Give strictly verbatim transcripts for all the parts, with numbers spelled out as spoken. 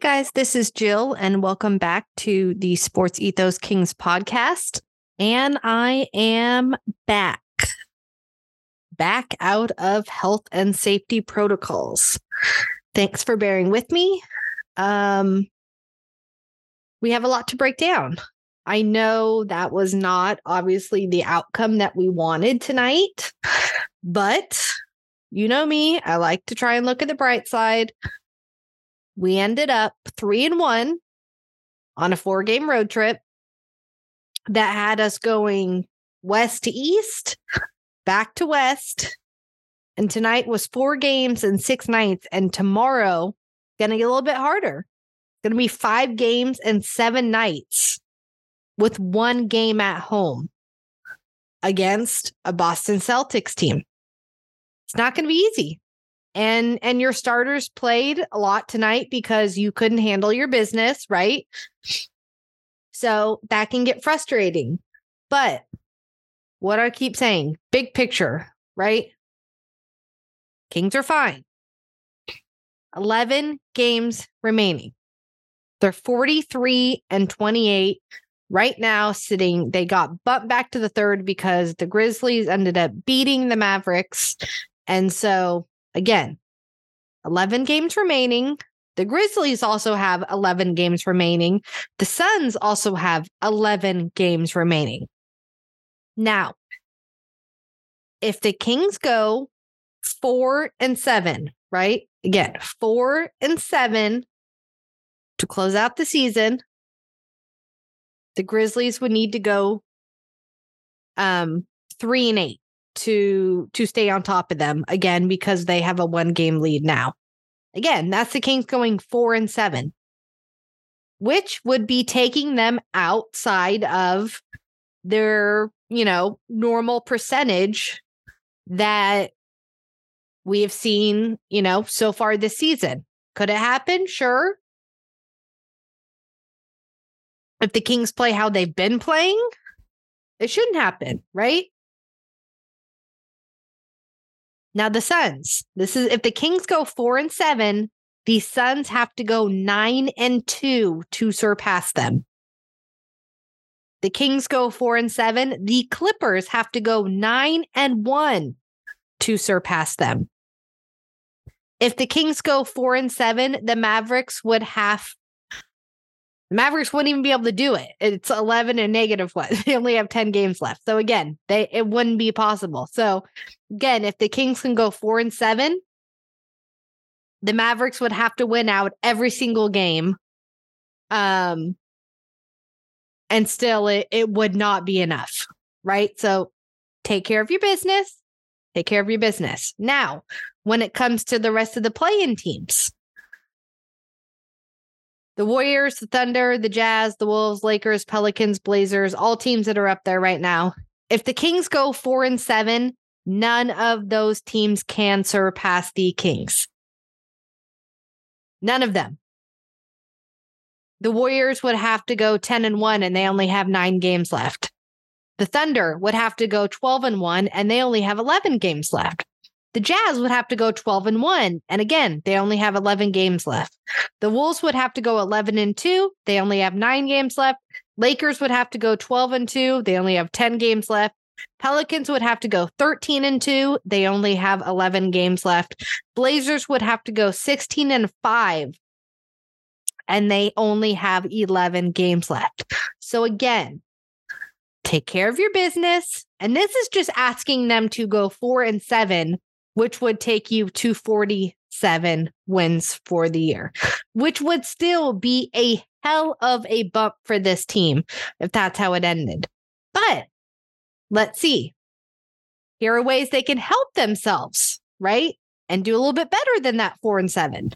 guys, this is Jill, and welcome back to the Sports Ethos Kings podcast. And I am back, back out of health and safety protocols. Thanks for bearing with me. Um, we have a lot to break down. I know that was not obviously the outcome that we wanted tonight, but you know me, I like to try and look at the bright side. We ended up three and one on a four game road trip that had us going west to east, back to west. And tonight was four games and six nights. And tomorrow, going to get a little bit harder. It's going to be five games and seven nights with one game at home against a Boston Celtics team. It's not going to be easy. And and your starters played a lot tonight because you couldn't handle your business, right? So that can get frustrating. But what I keep saying, big picture, right? Kings are fine. eleven games remaining. They're forty-three and twenty-eight right now sitting. They got bumped back to the third because the Grizzlies ended up beating the Mavericks. And so again, eleven games remaining. The Grizzlies also have eleven games remaining. The Suns also have eleven games remaining. Now, if the Kings go four and seven, right? Again, four and seven to close out the season, the Grizzlies would need to go um, three and eight. to to stay on top of them again because they have a one game lead now. Again, that's the Kings going four and seven, which would be taking them outside of their, you know, normal percentage that we have seen, you know, so far this season. Could it happen? Sure. If the Kings play how they've been playing, it shouldn't happen, right? Now the Suns, this is if the Kings go four and seven, the Suns have to go nine and two to surpass them. The Kings go four and seven, the Clippers have to go nine and one to surpass them. If the Kings go four and seven, the Mavericks would have The Mavericks wouldn't even be able to do it. It's eleven and negative one. They only have ten games left. So again, they it wouldn't be possible. So again, if the Kings can go four and seven, the Mavericks would have to win out every single game. Um, and still it, it would not be enough, right? So take care of your business. Take care of your business. Now, when it comes to the rest of the play-in teams, the Warriors, the Thunder, the Jazz, the Wolves, Lakers, Pelicans, Blazers, all teams that are up there right now. If the Kings go four and seven, none of those teams can surpass the Kings. None of them. The Warriors would have to go ten and one and they only have nine games left. The Thunder would have to go twelve and one and they only have eleven games left. The Jazz would have to go twelve and one. And again, they only have eleven games left. The Wolves would have to go eleven and two. They only have nine games left. Lakers would have to go twelve and two. They only have ten games left. Pelicans would have to go thirteen and two. They only have eleven games left. Blazers would have to go sixteen and five. And they only have eleven games left. So again, take care of your business. And this is just asking them to go four and seven, which would take you to forty-seven wins for the year, which would still be a hell of a bump for this team if that's how it ended. But let's see. Here are ways they can help themselves, right? And do a little bit better than that four and seven.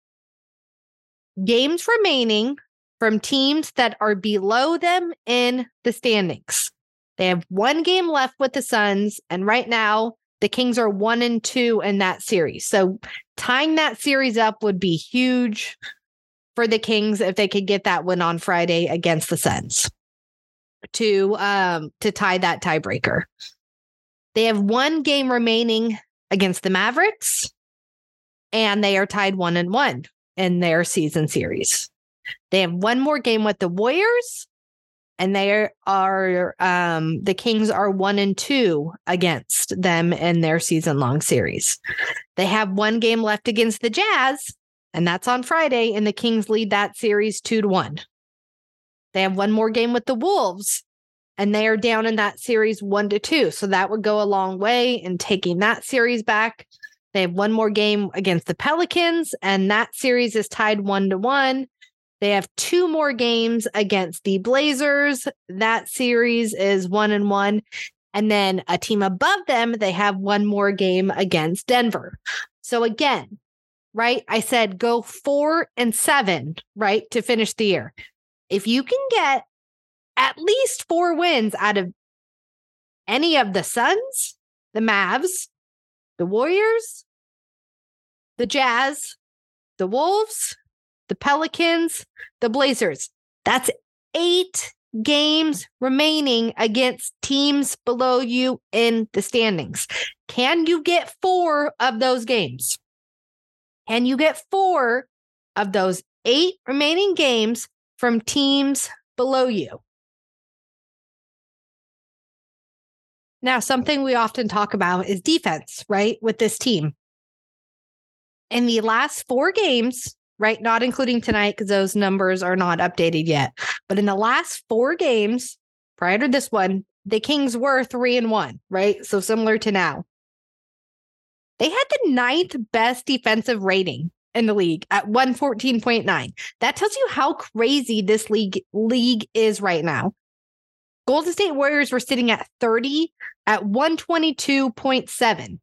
Games remaining from teams that are below them in the standings. They have one game left with the Suns, and right now, the Kings are one and two in that series. So tying that series up would be huge for the Kings if they could get that win on Friday against the Suns to um, to tie that tiebreaker. They have one game remaining against the Mavericks, and they are tied one and one. in their season series. They have one more game with the Warriors, and they are um, the Kings are one and two against them in their season-long series. They have one game left against the Jazz, and that's on Friday, and the Kings lead that series two to one. They have one more game with the Wolves, and they are down in that series one to two. So that would go a long way in taking that series back. They have one more game against the Pelicans, and that series is tied one to one. They have two more games against the Blazers. That series is one and one. And then a team above them, they have one more game against Denver. So again, right, I said go four and seven, right, to finish the year. If you can get at least four wins out of any of the Suns, the Mavs, the Warriors, the Jazz, the Wolves, the Pelicans, the Blazers, that's eight games remaining against teams below you in the standings. Can you get four of those games? Can you get four of those eight remaining games from teams below you? Now, something we often talk about is defense, right, with this team. In the last four games, right, not including tonight because those numbers are not updated yet, but in the last four games prior to this one, the Kings were three and one, right? So similar to now. They had the ninth best defensive rating in the league at one fourteen point nine. That tells you how crazy this league league is right now. Golden State Warriors were sitting at thirty at one twenty-two point seven.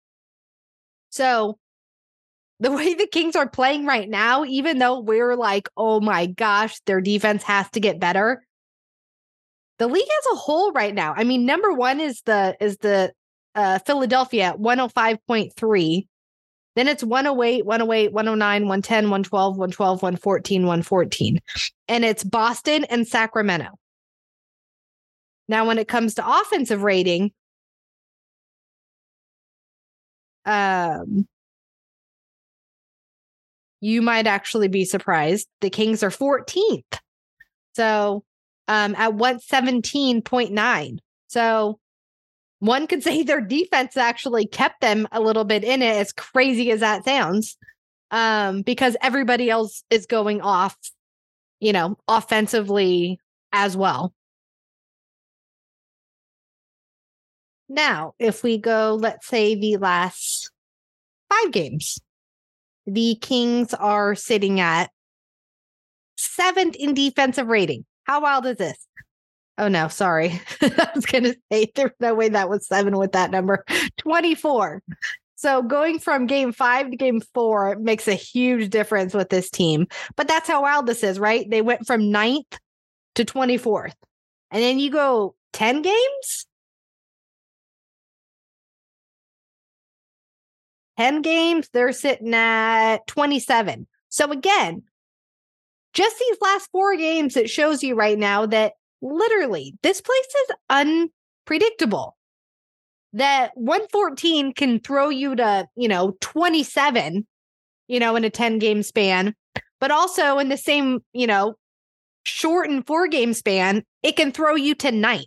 So the way the Kings are playing right now, even though we're like, oh my gosh, their defense has to get better. The league as a whole right now, I mean, number one is the is the uh, Philadelphia at one oh five point three. Then it's one oh eight, one oh eight, one oh nine, one ten, one twelve, one twelve, one fourteen, one fourteen. And it's Boston and Sacramento. Now, when it comes to offensive rating, um, you might actually be surprised. The Kings are fourteenth. So um, at one seventeen point nine. So one could say their defense actually kept them a little bit in it, as crazy as that sounds, um, because everybody else is going off, you know, offensively as well. Now, if we go, let's say the last five games, the Kings are sitting at seventh in defensive rating. How wild is this? Oh, no, sorry. I was going to say there's no way that was seven with that number. twenty-four. So going from game five to game four makes a huge difference with this team. But that's how wild this is, right? They went from ninth to twenty-fourth. And then you go ten games? ten games, they're sitting at twenty-seven. So again, just these last four games, it shows you right now that literally this place is unpredictable. That one fourteen can throw you to, you know, twenty-seven, you know, in a ten game span, but also in the same, you know, shortened four game span, it can throw you to ninth.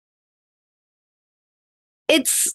It's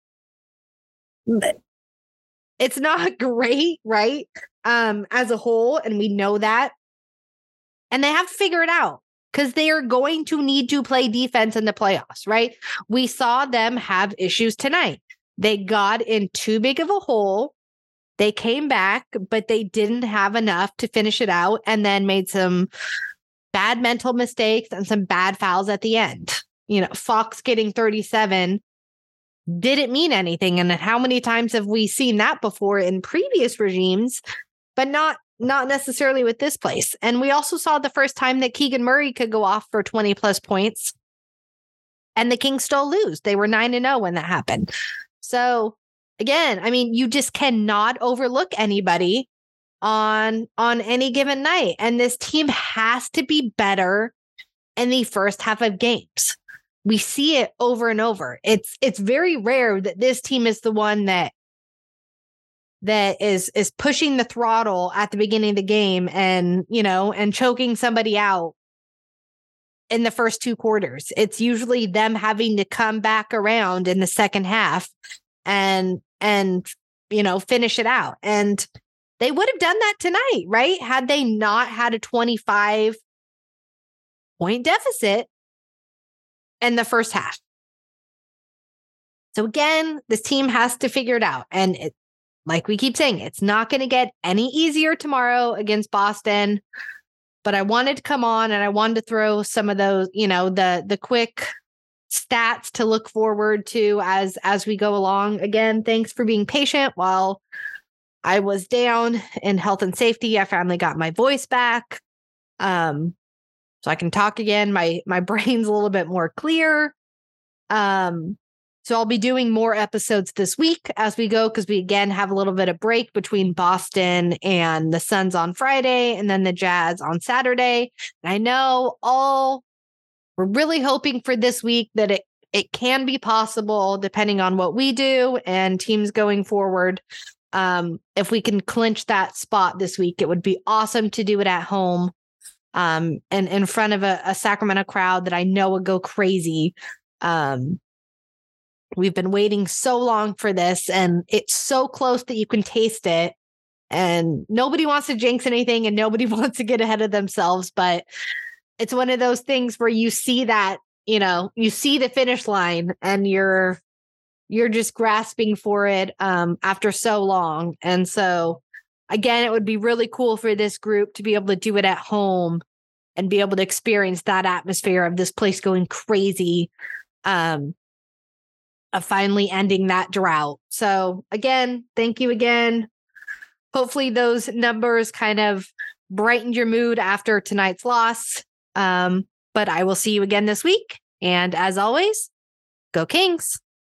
It's not great, right? Um, as a whole, and we know that. And they have to figure it out because they are going to need to play defense in the playoffs, right? We saw them have issues tonight. They got in too big of a hole. They came back, but they didn't have enough to finish it out and then made some bad mental mistakes and some bad fouls at the end. You know, Fox getting thirty-seven didn't mean anything. And how many times have we seen that before in previous regimes, but not not necessarily with this place. And we also saw the first time that Keegan Murray could go off for twenty plus points and the Kings still lose. They were nine and oh when that happened. So again, I mean, you just cannot overlook anybody on on any given night. And this team has to be better in the first half of games. We see it over and over. It's it's very rare that this team is the one that that is is pushing the throttle at the beginning of the game and, you know, and choking somebody out in the first two quarters. It's usually them having to come back around in the second half and and you know, finish it out. And they would have done that tonight, right? Had they not had a twenty-five point deficit in the first half. So again, this team has to figure it out. And it, like we keep saying, it's not going to get any easier tomorrow against Boston. But I wanted to come on and I wanted to throw some of those, you know, the the quick stats to look forward to as as we go along. Again, thanks for being patient while I was down in health and safety. I finally got my voice back. Um, so I can talk again. My my brain's a little bit more clear. Um, so I'll be doing more episodes this week as we go, because we again have a little bit of break between Boston and the Suns on Friday and then the Jazz on Saturday. And I know all we're really hoping for this week that it it can be possible, depending on what we do and teams going forward. Um, if we can clinch that spot this week, it would be awesome to do it at home um, and in front of a, a Sacramento crowd that I know would go crazy. Um, we've been waiting so long for this, and it's so close that you can taste it. And nobody wants to jinx anything and nobody wants to get ahead of themselves. But it's one of those things where you see that, you know, you see the finish line and you're you're just grasping for it um, after so long. And so, again, it would be really cool for this group to be able to do it at home and be able to experience that atmosphere of this place going crazy, um, of finally ending that drought. So, again, thank you again. Hopefully those numbers kind of brightened your mood after tonight's loss. Um, but I will see you again this week. And as always, go Kings.